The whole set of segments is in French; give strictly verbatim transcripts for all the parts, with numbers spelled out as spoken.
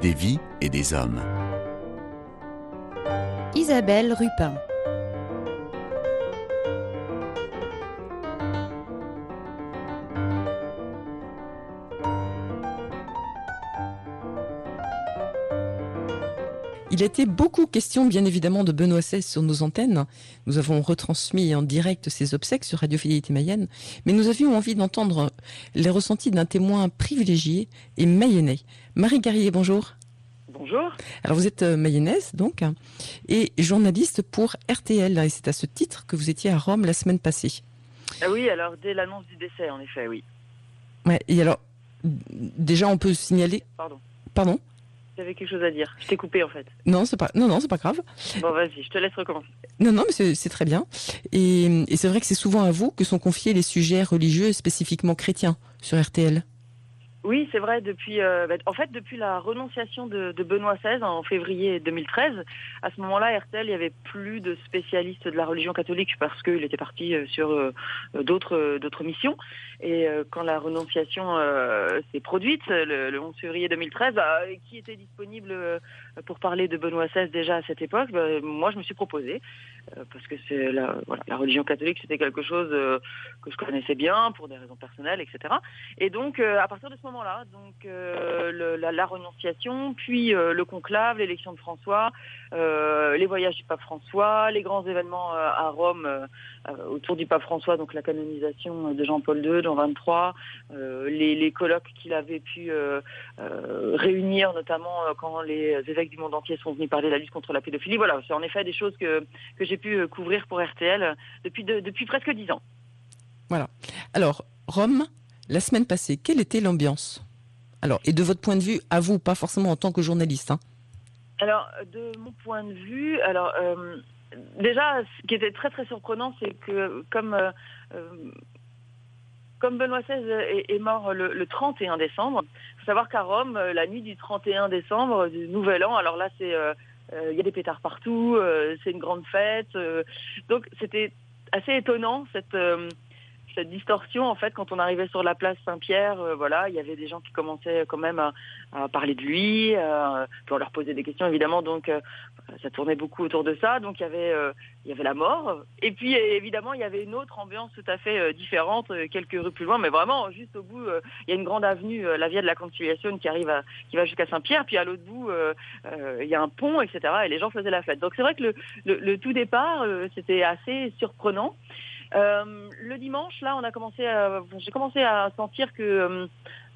des vies et des hommes. Isabelle Rupin. Il a été beaucoup question, bien évidemment, de Benoît seize sur nos antennes. Nous avons retransmis en direct ses obsèques sur Radio Fidélité Mayenne, mais nous avions envie d'entendre les ressentis d'un témoin privilégié et mayennais. Marie Carrier, bonjour. Bonjour. Alors vous êtes mayonnaise, donc, et journaliste pour R T L, et c'est à ce titre que vous étiez à Rome la semaine passée. Ah oui, alors dès l'annonce du décès, en effet, oui. Ouais, et alors, déjà on peut signaler... Pardon. Pardon ? J'avais quelque chose à dire. Je t'ai coupé, en fait. Non, c'est pas, non, non, c'est pas grave. Bon, vas-y, je te laisse recommencer. Non, non, mais c'est, c'est très bien. Et, et c'est vrai que c'est souvent à vous que sont confiés les sujets religieux, spécifiquement chrétiens, sur R T L. Oui, c'est vrai. Depuis, euh, bah, en fait, depuis la renonciation de, de Benoît seize en février deux mille treize, à ce moment-là, R T L, il n'y avait plus de spécialistes de la religion catholique parce qu'il était parti sur euh, d'autres, euh, d'autres missions. Et euh, quand la renonciation euh, s'est produite, le, le onze février deux mille treize, bah, qui était disponible euh, pour parler de Benoît seize déjà à cette époque, bah, moi, je me suis proposée. Euh, parce que c'est la, voilà, la religion catholique, c'était quelque chose euh, que je connaissais bien pour des raisons personnelles, et cetera. Et donc, euh, à partir de ce moment-là, donc euh, le, la, la renonciation, puis euh, le conclave, l'élection de François, euh, les voyages du pape François, les grands événements euh, à Rome euh, euh, autour du pape François, donc la canonisation de Jean-Paul deux, Jean vingt-trois, euh, les, les colloques qu'il avait pu euh, euh, réunir, notamment euh, quand les évêques du monde entier sont venus parler de la lutte contre la pédophilie. Voilà, c'est en effet des choses que, que j'ai pu couvrir pour R T L depuis, de, depuis presque dix ans. Voilà. Alors, Rome, la semaine passée, quelle était l'ambiance ? Alors, et de votre point de vue, à vous, pas forcément en tant que journaliste, hein. Alors, de mon point de vue, alors euh, déjà, ce qui était très très surprenant, c'est que comme euh, euh, comme Benoît seize est, est mort le, le trente et un décembre, il faut savoir qu'à Rome, la nuit du trente et un décembre, du Nouvel An, alors là, c'est euh, euh, y a des pétards partout, euh, c'est une grande fête, euh, donc c'était assez étonnant cette euh, cette distorsion, en fait, quand on arrivait sur la place Saint-Pierre, euh, voilà, il y avait des gens qui commençaient quand même à, à parler de lui, euh, puis on leur posait des questions, évidemment, donc euh, ça tournait beaucoup autour de ça, donc il y avait, euh, il y avait la mort, et puis évidemment, il y avait une autre ambiance tout à fait euh, différente, euh, quelques rues plus loin, mais vraiment, juste au bout, euh, il y a une grande avenue, euh, la Via de la Conciliation, qui arrive à, qui va jusqu'à Saint-Pierre, puis à l'autre bout, euh, euh, il y a un pont, et cetera, et les gens faisaient la fête. Donc c'est vrai que le, le, le tout départ, euh, c'était assez surprenant. Euh, le dimanche, là, on a commencé à, j'ai commencé à sentir que euh,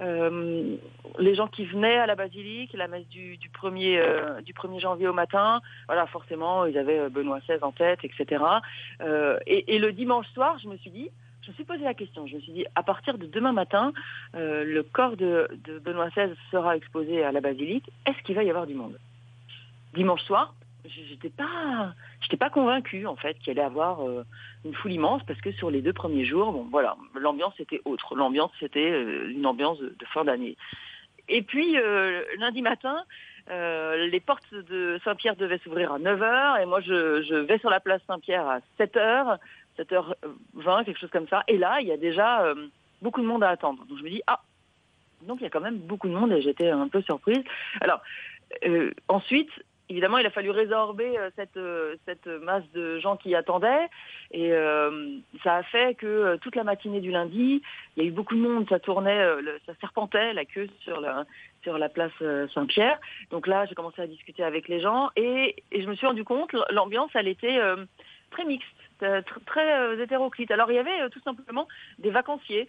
euh, les gens qui venaient à la basilique, la messe du, du premier euh, du premier janvier au matin, voilà, forcément, ils avaient Benoît seize en tête, et cetera. Euh, et, et le dimanche soir, je me suis dit, je me suis posé la question. Je me suis dit, à partir de demain matin, euh, le corps de, de Benoît seize sera exposé à la basilique. Est-ce qu'il va y avoir du monde ? Dimanche soir, j'étais pas, j'étais pas convaincue en fait qu'il allait avoir euh, une foule immense parce que sur les deux premiers jours, bon voilà, l'ambiance était autre. L'ambiance c'était euh, une ambiance de, de fin d'année. Et puis euh, lundi matin, euh, les portes de Saint-Pierre devaient s'ouvrir à neuf heures et moi je, je vais sur la place Saint-Pierre à sept heures, sept heures vingt, quelque chose comme ça. Et là, il y a déjà euh, beaucoup de monde à attendre. Donc je me dis ah, donc il y a quand même beaucoup de monde et j'étais un peu surprise. Alors euh, ensuite. Évidemment, il a fallu résorber euh, cette, euh, cette masse de gens qui attendaient et euh, ça a fait que euh, toute la matinée du lundi, il y a eu beaucoup de monde, ça tournait, euh, le, ça serpentait la queue sur la, sur la place euh, Saint-Pierre. Donc là, j'ai commencé à discuter avec les gens et, et je me suis rendu compte, l'ambiance, elle était euh, très mixte. Très, très euh, hétéroclite. Alors il y avait euh, tout simplement des vacanciers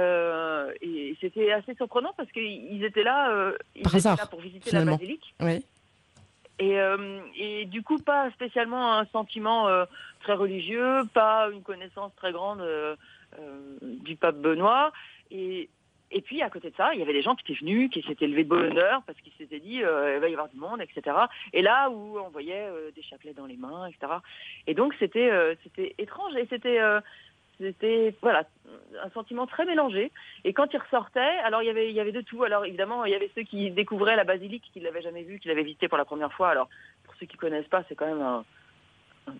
euh, et c'était assez surprenant parce qu'ils étaient là, euh, ils Par étaient hasard, là pour visiter finalement. la basilique. Oui. Et, euh, et du coup, pas spécialement un sentiment euh, très religieux, pas une connaissance très grande euh, euh, du pape Benoît. Et, et puis, à côté de ça, il y avait des gens qui étaient venus, qui s'étaient levés de bonne heure parce qu'ils s'étaient dit euh, il va y avoir du monde, et cetera. Et là où on voyait euh, des chapelets dans les mains, et cetera. Et donc, c'était, euh, c'était étrange et c'était... Euh, C'était voilà un sentiment très mélangé. Et quand ils ressortaient, alors il y avait il y avait de tout. Alors évidemment, il y avait ceux qui découvraient la basilique, qui l'avaient jamais vue, qui l'avaient visitée pour la première fois. Alors pour ceux qui connaissent pas, c'est quand même un, un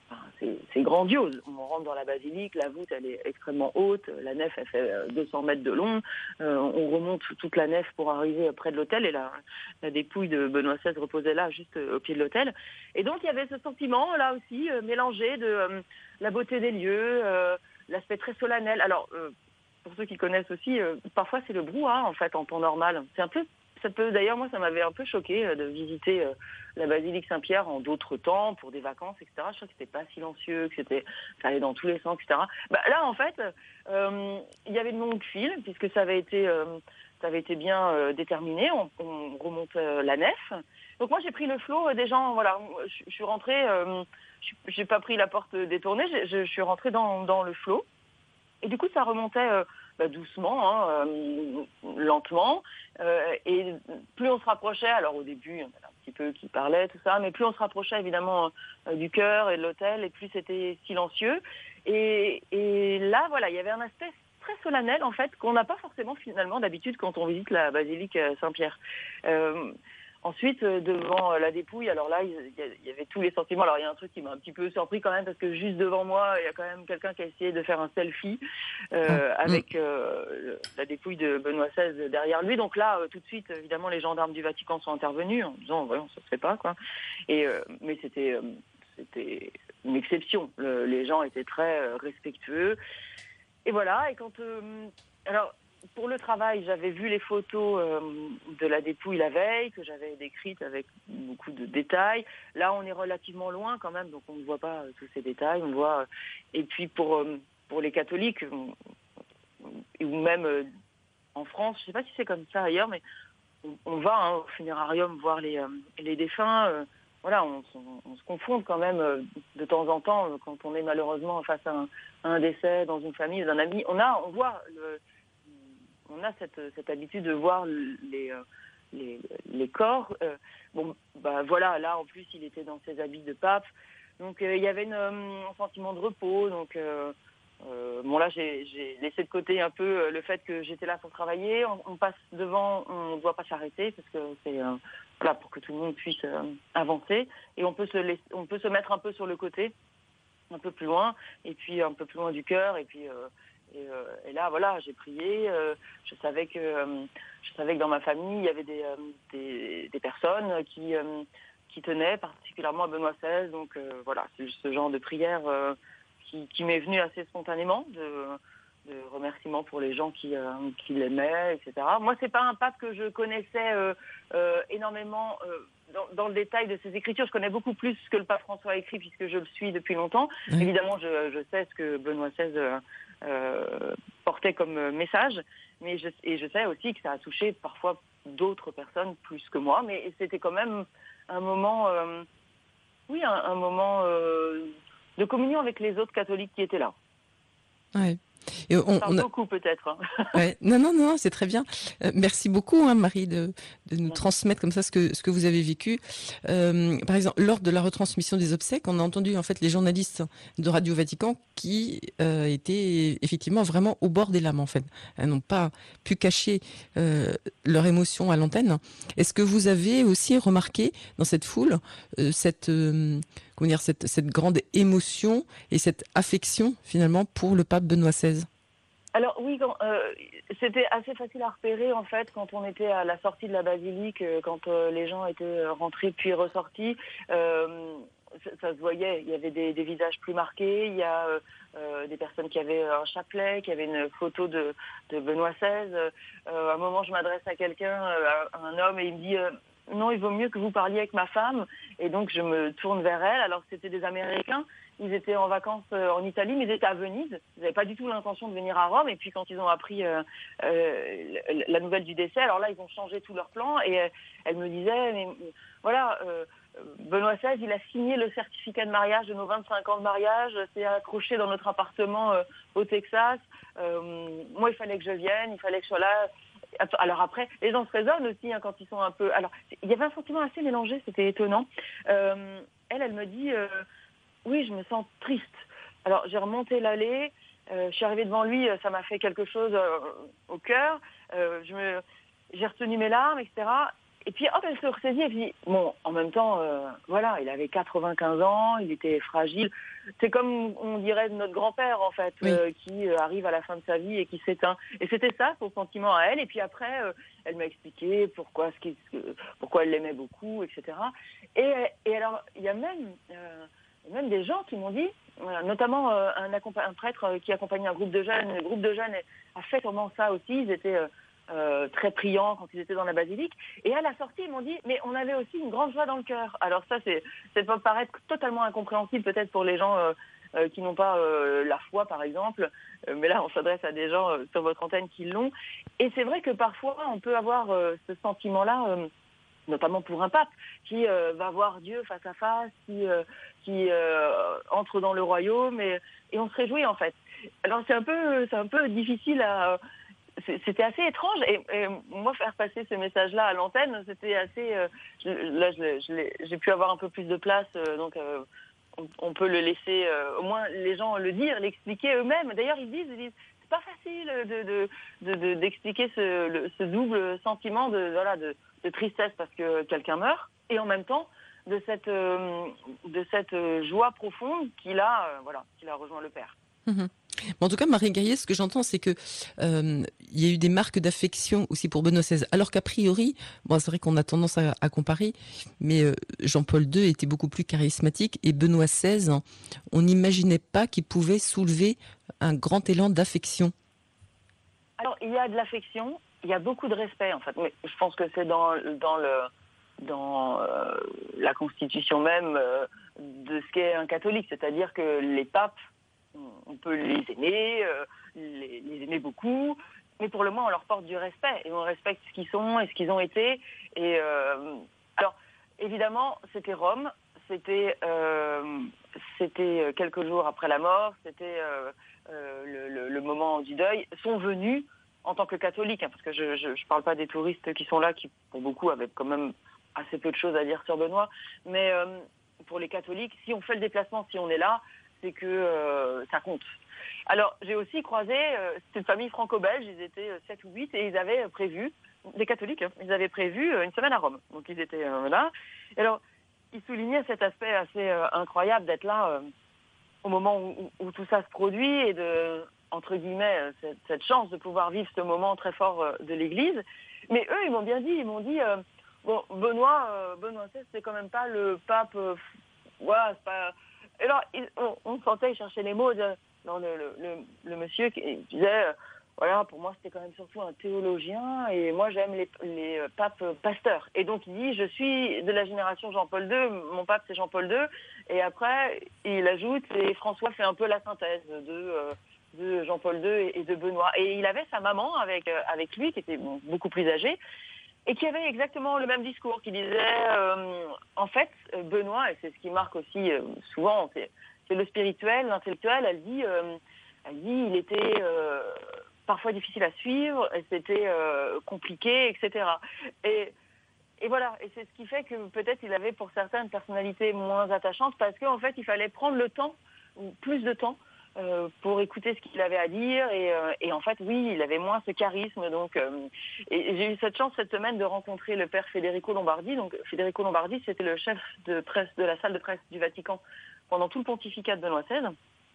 Enfin, c'est, c'est grandiose. On rentre dans la basilique, la voûte elle est extrêmement haute, la nef elle fait deux cents mètres de long, euh, on remonte toute la nef pour arriver près de l'autel et la, la dépouille de Benoît seize reposait là, juste au pied de l'autel. Et donc il y avait ce sentiment là aussi euh, mélangé de euh, la beauté des lieux, euh, l'aspect très solennel. Alors euh, pour ceux qui connaissent aussi, euh, parfois c'est le brouhaha en fait en temps normal. C'est un peu Ça peut, d'ailleurs, moi, ça m'avait un peu choqué euh, de visiter euh, la basilique Saint-Pierre en d'autres temps, pour des vacances, et cetera. Je crois que c'était pas silencieux, que c'était, ça allait dans tous les sens, et cetera. Bah, là, en fait, euh, il y avait de longues files, puisque ça avait été, euh, ça avait été bien euh, déterminé. On, on remonte euh, la nef. Donc moi, j'ai pris le flot euh, des gens. Voilà, je, je suis rentrée. Euh, je, j'ai pas pris la porte détournée. Je, je, je suis rentrée dans, dans le flot. Et du coup, ça remontait euh, bah, doucement, hein, euh, lentement. Euh, et plus on se rapprochait, alors au début, il y en avait un petit peu qui parlaient, tout ça, mais plus on se rapprochait évidemment euh, du chœur et de l'autel, et plus c'était silencieux. Et, et là, voilà, il y avait un aspect très solennel, en fait, qu'on n'a pas forcément finalement d'habitude quand on visite la basilique Saint-Pierre. Euh, Ensuite, euh, devant euh, la dépouille, alors là, il y, y avait tous les sentiments. Alors, il y a un truc qui m'a un petit peu surpris quand même, parce que juste devant moi, il y a quand même quelqu'un qui a essayé de faire un selfie euh, Ah, avec euh, la dépouille de Benoît seize derrière lui. Donc là, euh, tout de suite, évidemment, les gendarmes du Vatican sont intervenus en disant, voyons, ça se fait pas, quoi. Et, euh, mais c'était, euh, c'était une exception. Le, les gens étaient très euh, respectueux. Et voilà, et quand... Euh, alors... Pour le travail, j'avais vu les photos euh, de la dépouille la veille, que j'avais décrites avec beaucoup de détails. Là, on est relativement loin quand même, donc on ne voit pas euh, tous ces détails. On voit. Euh, et puis pour euh, pour les catholiques, euh, ou même euh, en France, je ne sais pas si c'est comme ça ailleurs, mais on, on va hein, au funérarium voir les euh, les défunts. Euh, voilà, on, on, on se confronte quand même euh, de temps en temps euh, quand on est malheureusement face à un, à un décès dans une famille, d'un ami. On a, on voit le On a cette, cette habitude de voir les, les, les corps. Euh, bon, bah voilà, là en plus il était dans ses habits de pape, donc euh, il y avait une, un sentiment de repos. Donc euh, euh, bon là j'ai, j'ai laissé de côté un peu le fait que j'étais là pour travailler. On, on passe devant, on ne doit pas s'arrêter parce que c'est euh, voilà, pour que tout le monde puisse euh, avancer, et on peut se laisser, on peut se mettre un peu sur le côté, un peu plus loin, et puis un peu plus loin du cœur, et puis euh, Et, euh, et là, voilà, j'ai prié. Euh, je savais que euh, je savais que dans ma famille, il y avait des euh, des, des personnes qui euh, qui tenaient particulièrement à Benoît seize. Donc euh, voilà, c'est ce genre de prière euh, qui, qui m'est venu assez spontanément, de, de remerciements pour les gens qui euh, qui l'aimaient, et cetera. Moi, c'est pas un pape que je connaissais euh, euh, énormément. Euh, Dans, dans le détail de ses écritures. Je connais beaucoup plus ce que le pape François a écrit, puisque je le suis depuis longtemps. oui. Évidemment, je, je sais ce que Benoît seize euh, euh, portait comme message, mais je, et je sais aussi que ça a touché parfois d'autres personnes plus que moi, mais c'était quand même un moment, euh, oui, un, un moment euh, de communion avec les autres catholiques qui étaient là. Ouais. Et on, Enfin, on a... beaucoup peut-être. Hein. Ouais. Non, non, non, c'est très bien. Euh, merci beaucoup, hein, Marie, de, de nous Merci. transmettre comme ça ce que ce que vous avez vécu. Euh, par exemple, lors de la retransmission des obsèques, on a entendu en fait les journalistes de Radio Vatican qui euh, étaient effectivement vraiment au bord des lames en fait. Elles n'ont pas pu cacher euh, leur émotion à l'antenne. Est-ce que vous avez aussi remarqué dans cette foule euh, cette euh, comment dire cette cette grande émotion et cette affection finalement pour le pape Benoît seize? Alors oui, quand, euh, c'était assez facile à repérer en fait quand on était à la sortie de la basilique, euh, quand euh, les gens étaient rentrés puis ressortis. Euh, ça, ça se voyait, il y avait des, des visages plus marqués, il y a euh, euh, des personnes qui avaient un chapelet, qui avaient une photo de, de Benoît seize. Euh, à un moment, je m'adresse à quelqu'un, euh, à un homme, et il me dit euh, non, il vaut mieux que vous parliez avec ma femme. Et donc je me tourne vers elle. Alors c'était des Américains. Ils étaient en vacances en Italie, mais ils étaient à Venise. Ils n'avaient pas du tout l'intention de venir à Rome. Et puis quand ils ont appris euh, euh, la nouvelle du décès, alors là, ils ont changé tout leur plan. Et euh, elle me disait, mais voilà, euh, Benoît seize, il a signé le certificat de mariage de nos vingt-cinq ans de mariage. C'est accroché dans notre appartement euh, au Texas. Euh, moi, il fallait que je vienne, il fallait que je sois là. Alors après, les gens se raisonnent aussi hein, quand ils sont un peu... Alors, il y avait un sentiment assez mélangé, c'était étonnant. Euh, elle, elle me dit... Euh, oui, je me sens triste. Alors, j'ai remonté l'allée, euh, je suis arrivée devant lui, ça m'a fait quelque chose euh, au cœur. Euh, je me, j'ai retenu mes larmes, et cetera. Et puis, hop, elle se ressaisit et puis, bon, en même temps, euh, voilà, il avait quatre-vingt-quinze ans, il était fragile. C'est comme on dirait de notre grand-père, en fait, Oui. euh, qui euh, arrive à la fin de sa vie et qui s'éteint. Et c'était ça, son sentiment à elle. Et puis après, euh, elle m'a expliqué pourquoi, ce qui, ce que- pourquoi elle l'aimait beaucoup, et cetera. Et, et alors, il y a même, euh, même des gens qui m'ont dit, euh, notamment euh, un, accompa- un prêtre euh, qui accompagnait un groupe de jeunes, le groupe de jeunes a fait sûrement ça aussi, ils étaient... euh, Euh, très priants quand ils étaient dans la basilique. Et à la sortie, ils m'ont dit, mais on avait aussi une grande joie dans le cœur. Alors ça, c'est, ça peut paraître totalement incompréhensible peut-être pour les gens euh, euh, qui n'ont pas euh, la foi, par exemple. Euh, mais là, on s'adresse à des gens euh, sur votre antenne qui l'ont. Et c'est vrai que parfois, on peut avoir euh, ce sentiment-là, euh, notamment pour un pape, qui euh, va voir Dieu face à face, qui, euh, qui euh, entre dans le royaume, et, et on se réjouit en fait. Alors c'est un peu, c'est un peu difficile à... C'était assez étrange et, et moi faire passer ce message-là à l'antenne, c'était assez. Euh, je, là, je, je j'ai pu avoir un peu plus de place, euh, donc euh, on, on peut le laisser. Euh, au moins, les gens le dire, l'expliquer eux-mêmes. D'ailleurs, ils disent, ils disent, c'est pas facile de, de, de, de d'expliquer ce, le, ce double sentiment de voilà de, de tristesse parce que quelqu'un meurt et en même temps de cette euh, de cette joie profonde qu'il a, euh, voilà, qu'il a rejoint le Père. Mmh. En tout cas, Marie Gaillet, ce que j'entends, c'est que euh, il y a eu des marques d'affection aussi pour Benoît seize. Alors qu'a priori, bon, c'est vrai qu'on a tendance à, à comparer, mais euh, Jean-Paul deux était beaucoup plus charismatique et Benoît seize, on n'imaginait pas qu'il pouvait soulever un grand élan d'affection. Alors, il y a de l'affection, il y a beaucoup de respect en fait. Mais je pense que c'est dans dans le dans euh, la constitution même euh, de ce qu'est un catholique, c'est-à-dire que les papes, on peut les aimer, euh, les, les aimer beaucoup, mais pour le moins on leur porte du respect et on respecte ce qu'ils sont et ce qu'ils ont été. Et euh, alors évidemment c'était Rome, c'était euh, c'était quelques jours après la mort, c'était euh, euh, le, le, le moment du deuil, sont venus en tant que catholiques, hein, parce que je, je je parle pas des touristes qui sont là, qui pour beaucoup avaient quand même assez peu de choses à dire sur Benoît, mais euh, pour les catholiques, si on fait le déplacement, si on est là, c'est que euh, ça compte. Alors, j'ai aussi croisé, euh, c'était une famille franco-belge, ils étaient euh, sept ou huit, et ils avaient prévu, des catholiques, hein, ils avaient prévu euh, une semaine à Rome. Donc, ils étaient euh, là. Et alors, ils soulignaient cet aspect assez euh, incroyable d'être là euh, au moment où, où, où tout ça se produit, et de, entre guillemets, euh, cette, cette chance de pouvoir vivre ce moment très fort euh, de l'Église. Mais eux, ils m'ont bien dit, ils m'ont dit, euh, bon, Benoît, euh, Benoît seize, c'est quand même pas le pape, euh, voilà, c'est pas... Et alors, il, on, on sentait, il cherchait les mots. De, non, le, le, le, le monsieur qui disait, euh, voilà, pour moi, c'était quand même surtout un théologien, et moi, j'aime les, les euh, papes pasteurs. Et donc, il dit, je suis de la génération Jean-Paul deux, mon pape, c'est Jean-Paul deux. Et après, il ajoute, et François fait un peu la synthèse de, euh, de Jean-Paul deux et, et de Benoît. Et il avait sa maman avec, euh, avec lui, qui était bon, beaucoup plus âgée, et qui avait exactement le même discours, qui disait, euh, en fait, Benoît, et c'est ce qui marque aussi euh, souvent, c'est, c'est le spirituel, l'intellectuel, elle dit, euh, elle dit, il était euh, parfois difficile à suivre, et c'était euh, compliqué, et cetera. Et, et voilà, et c'est ce qui fait que peut-être il avait pour certaines personnalités moins attachantes, parce qu'en fait, il fallait prendre le temps, ou plus de temps, Euh, pour écouter ce qu'il avait à dire et, euh, et en fait oui il avait moins ce charisme donc euh, et, et j'ai eu cette chance cette semaine de rencontrer le père Federico Lombardi. Donc Federico Lombardi, c'était le chef de presse de la salle de presse du Vatican pendant tout le pontificat de Benoît seize.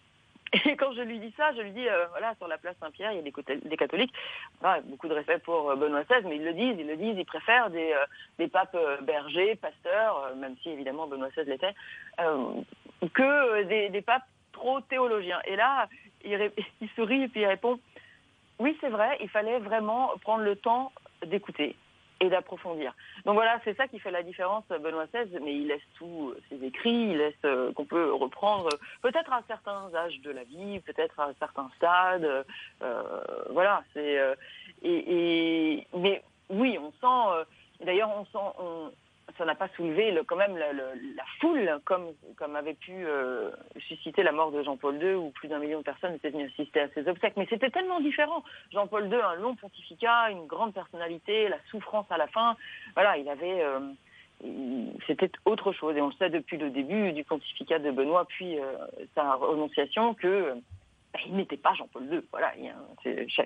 Et quand je lui dis ça, je lui dis euh, voilà, sur la place Saint-Pierre il y a des, côtés, des catholiques, voilà, beaucoup de respect pour euh, Benoît seize, mais ils le disent ils le disent ils préfèrent des, euh, des papes euh, bergers, pasteurs, euh, même si évidemment Benoît seize l'était, euh, que euh, des, des papes trop théologien. Et là, il, ré... il sourit et puis il répond « Oui, c'est vrai, il fallait vraiment prendre le temps d'écouter et d'approfondir. » Donc voilà, c'est ça qui fait la différence, Benoît seize, mais il laisse tous ses écrits, il laisse euh, qu'on peut reprendre peut-être à certains âges de la vie, peut-être à certains stades. Euh, voilà, c'est... Euh, et, et... Mais oui, on sent... Euh, d'ailleurs, on sent... On, ça n'a pas soulevé le, quand même la, la, la foule comme, comme avait pu euh, susciter la mort de Jean-Paul deux, où plus d'un million de personnes étaient venues assister à ses obsèques. Mais c'était tellement différent. Jean-Paul deux, un long pontificat, une grande personnalité, la souffrance à la fin. Voilà, il avait... Euh, il, c'était autre chose. Et on le sait depuis le début du pontificat de Benoît, puis euh, sa renonciation, que... Euh, il n'était pas Jean-Paul deux, voilà. Il, c'est,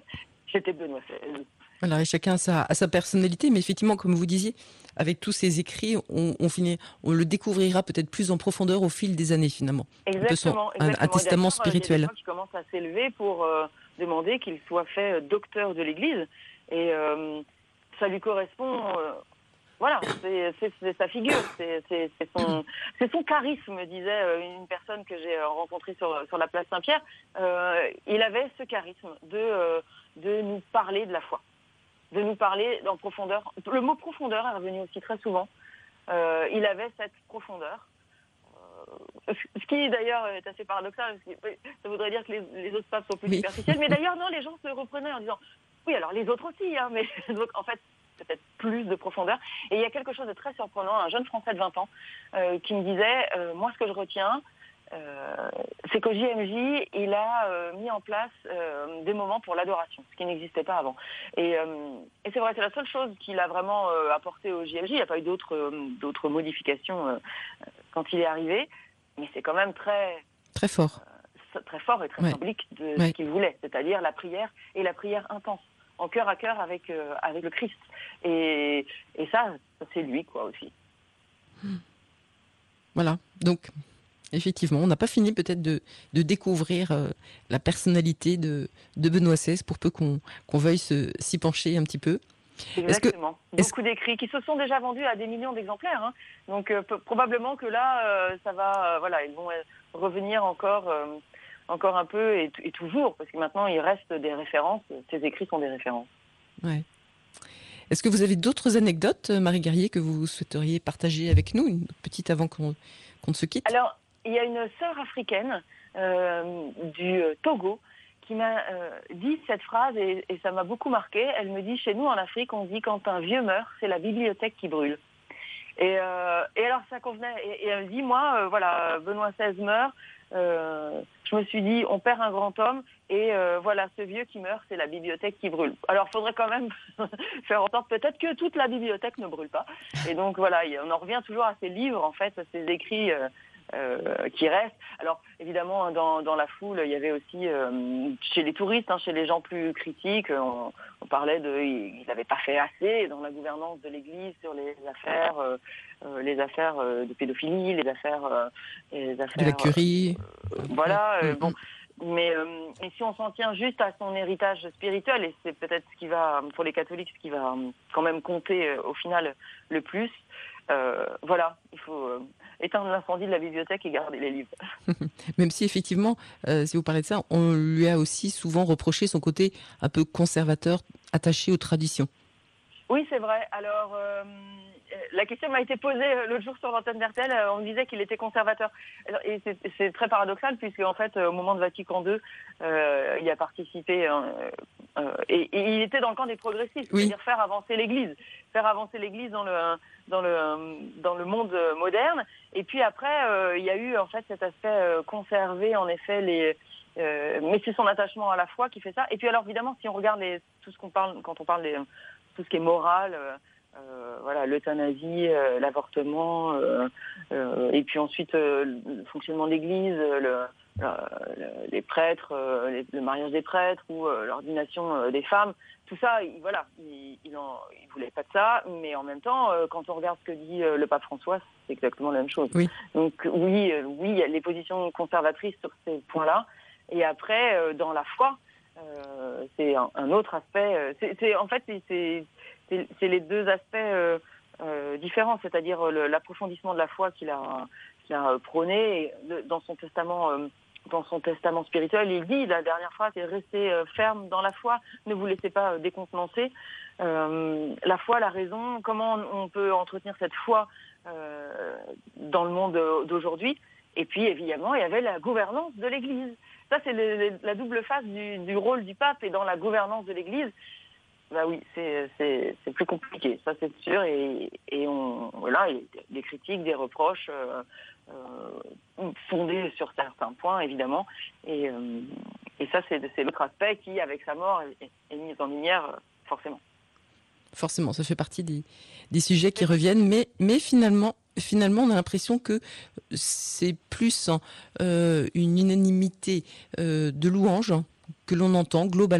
J'étais Benoît seize. Voilà, et chacun a sa, a sa personnalité, mais effectivement, comme vous disiez, avec tous ces écrits, on, on, finit, on le découvrira peut-être plus en profondeur au fil des années, finalement. Un peu son, Exactement, un, un exactement. Et testament d'ailleurs, il y a des spirituel. gens qui commencent à s'élever pour euh, demander qu'il soit fait docteur de l'Église. Et euh, ça lui correspond. Euh, voilà, c'est, c'est, c'est sa figure, c'est, c'est, c'est, son, c'est son charisme, disait une personne que j'ai rencontrée sur, sur la place Saint-Pierre. Euh, il avait ce charisme de, euh, de nous parler de la foi, de nous parler en profondeur. Le mot profondeur est revenu aussi très souvent. Euh, il avait cette profondeur. Euh, ce qui d'ailleurs est assez paradoxal, parce que ça voudrait dire que les, les autres papes sont plus Oui. superficiels, mais d'ailleurs non, les gens se reprenaient en disant oui, alors les autres aussi, hein, mais donc en fait peut-être plus de profondeur. Et il y a quelque chose de très surprenant, un jeune Français de vingt ans euh, qui me disait euh, moi ce que je retiens, euh, c'est qu'au J M J, il a euh, mis en place euh, des moments pour l'adoration, ce qui n'existait pas avant. Et, euh, et c'est vrai, c'est la seule chose qu'il a vraiment euh, apporté au J M J. Il n'y a pas eu d'autres, euh, d'autres modifications euh, quand il est arrivé, mais c'est quand même très... Très fort. Euh, très fort et très ouais. symbolique de ouais. ce qu'il voulait, c'est-à-dire la prière et la prière intense, en cœur à cœur avec, euh, avec le Christ. Et, et ça, ça, c'est lui, quoi, aussi. Voilà, donc... Effectivement, on n'a pas fini peut-être de, de découvrir euh, la personnalité de, de Benoît seize, pour peu qu'on, qu'on veuille se, s'y pencher un petit peu. Exactement. Est-ce que, Beaucoup est-ce... d'écrits qui se sont déjà vendus à des millions d'exemplaires. Hein. Donc euh, p- probablement que là, euh, ça va, euh, voilà, ils vont revenir encore, euh, encore un peu et, t- et toujours, parce que maintenant il reste des références. Ces écrits sont des références. Ouais. Est-ce que vous avez d'autres anecdotes, Marie Guerrier, que vous souhaiteriez partager avec nous, une petite avant qu'on, qu'on ne se quitte? Alors, il y a une sœur africaine euh, du Togo qui m'a euh, dit cette phrase et, et ça m'a beaucoup marqué. Elle me dit, chez nous en Afrique, on dit quand un vieux meurt, c'est la bibliothèque qui brûle. Et, euh, et alors ça convenait. Et, et elle me dit, moi, euh, voilà, Benoît seize meurt. Euh, je me suis dit, on perd un grand homme et euh, voilà, ce vieux qui meurt, c'est la bibliothèque qui brûle. Alors, il faudrait quand même faire en sorte peut-être que toute la bibliothèque ne brûle pas. Et donc voilà, on en revient toujours à ces livres, en fait, à ces écrits euh, euh, qui restent. Alors, évidemment, dans, dans la foule, il y avait aussi, euh, chez les touristes, hein, chez les gens plus critiques, on, on parlait de, il n'avait pas fait assez dans la gouvernance de l'Église sur les affaires, euh, euh, les affaires euh, de pédophilie, les affaires, euh, les affaires de la curie. Euh, voilà, euh, mmh. bon. Mais, euh, mais si on s'en tient juste à son héritage spirituel, et c'est peut-être ce qui va, pour les catholiques, ce qui va quand même compter euh, au final le plus, euh, voilà, il faut euh, éteindre l'incendie de la bibliothèque et garder les livres. Même si effectivement, euh, si vous parlez de ça, on lui a aussi souvent reproché son côté un peu conservateur, attaché aux traditions. Oui, c'est vrai. Alors, euh, la question m'a été posée l'autre jour sur l'antenne d'R T L. On me disait qu'il était conservateur. Alors, et c'est, c'est très paradoxal puisque en fait, au moment de Vatican deux, euh, il a participé euh, euh, et, et il était dans le camp des progressistes, oui. c'est-à-dire faire avancer l'Église, faire avancer l'Église dans le dans le dans le monde moderne. Et puis après, euh, il y a eu en fait cet aspect euh, conserver en effet les euh, mais c'est son attachement à la foi qui fait ça. Et puis alors évidemment, si on regarde les, tout ce qu'on parle quand on parle des tout ce qui est moral, euh, euh, voilà, l'euthanasie, euh, l'avortement, euh, euh, et puis ensuite euh, le fonctionnement de l'Église, le, le, le, les prêtres, euh, les, le mariage des prêtres ou euh, l'ordination euh, des femmes, tout ça, il, voilà, il, il, en, il voulait pas de ça, mais en même temps, euh, quand on regarde ce que dit euh, le pape François, c'est exactement la même chose. Oui. Donc oui, euh, oui, il y a les positions conservatrices sur ces points-là, et après euh, dans la foi. Euh, c'est un, un autre aspect. C'est, c'est en fait c'est, c'est, c'est, c'est les deux aspects euh, euh, différents, c'est-à-dire le, l'approfondissement de la foi qu'il a, qu'il a prôné et de, dans son testament, euh, dans son testament spirituel. Il dit la dernière phrase, c'est restez euh, ferme dans la foi, ne vous laissez pas euh, décontenancer. Euh, la foi, la raison, comment on, on peut entretenir cette foi euh, dans le monde d'aujourd'hui. Et puis évidemment, il y avait la gouvernance de l'Église. Ça, c'est le, le, la double face du, du rôle du pape et dans la gouvernance de l'Église. Bah oui, c'est, c'est, c'est plus compliqué, ça c'est sûr. Et, et on, voilà, il y a des critiques, des reproches euh, euh, fondés sur certains points, évidemment. Et, euh, et ça, c'est, c'est l'autre aspect qui, avec sa mort, est, est mis en lumière, forcément. Forcément, ça fait partie des, des sujets qui reviennent, mais, mais finalement, finalement, on a l'impression que c'est plus euh, une unanimité euh, de louanges que l'on entend globalement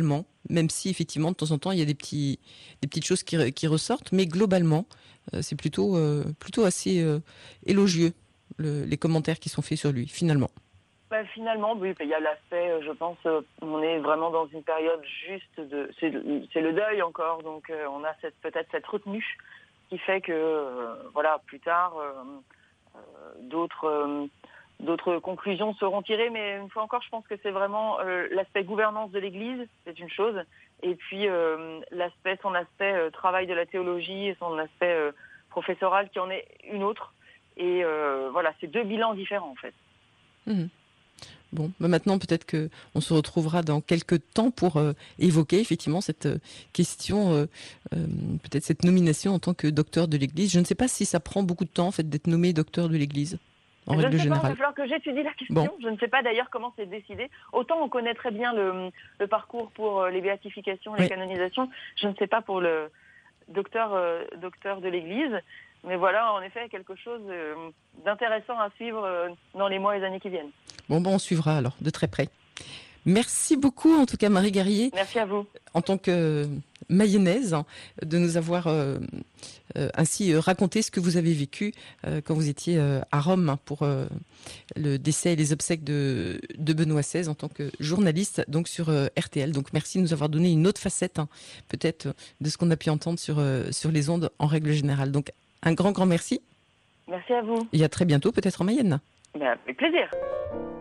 même si effectivement de temps en temps il y a des petits, des petites choses qui, qui ressortent, mais globalement euh, c'est plutôt, euh, plutôt assez euh, élogieux le, les commentaires qui sont faits sur lui finalement. Bah, finalement, oui, il y a l'aspect, euh, je pense, euh, on est vraiment dans une période juste de, c'est, c'est le deuil encore, donc euh, on a cette, peut-être cette retenue qui fait que, euh, voilà, plus tard, euh, euh, d'autres, euh, d'autres conclusions seront tirées, mais une fois encore, je pense que c'est vraiment euh, l'aspect gouvernance de l'Église, c'est une chose, et puis euh, l'aspect, son aspect euh, travail de la théologie et son aspect euh, professoral qui en est une autre, et euh, voilà, c'est deux bilans différents en fait. Mmh. Bon, bah maintenant peut-être que on se retrouvera dans quelques temps pour euh, évoquer effectivement cette euh, question, euh, euh, peut-être cette nomination en tant que docteur de l'Église. Je ne sais pas si ça prend beaucoup de temps en fait d'être nommé docteur de l'Église en je règle ne sais pas, il va générale. falloir que j'étudie la question. Bon. Je ne sais pas d'ailleurs comment c'est décidé. Autant on connaît très bien le, le parcours pour les béatifications, les Oui. canonisations. Je ne sais pas pour le docteur, euh, docteur de l'Église. Mais voilà, en effet, quelque chose euh, d'intéressant à suivre euh, dans les mois et les années qui viennent. Bon, bon, on suivra alors de très près. Merci beaucoup en tout cas Marie Garrier. Merci à vous. En tant que mayonnaise, de nous avoir euh, euh, ainsi euh, raconté ce que vous avez vécu euh, quand vous étiez euh, à Rome pour euh, le décès et les obsèques de, de Benoît seize en tant que journaliste donc sur euh, R T L. Donc merci de nous avoir donné une autre facette hein, peut-être de ce qu'on a pu entendre sur, euh, sur les ondes en règle générale. Donc un grand grand merci. Merci à vous. Et à très bientôt peut-être en Mayenne. Ben, avec plaisir.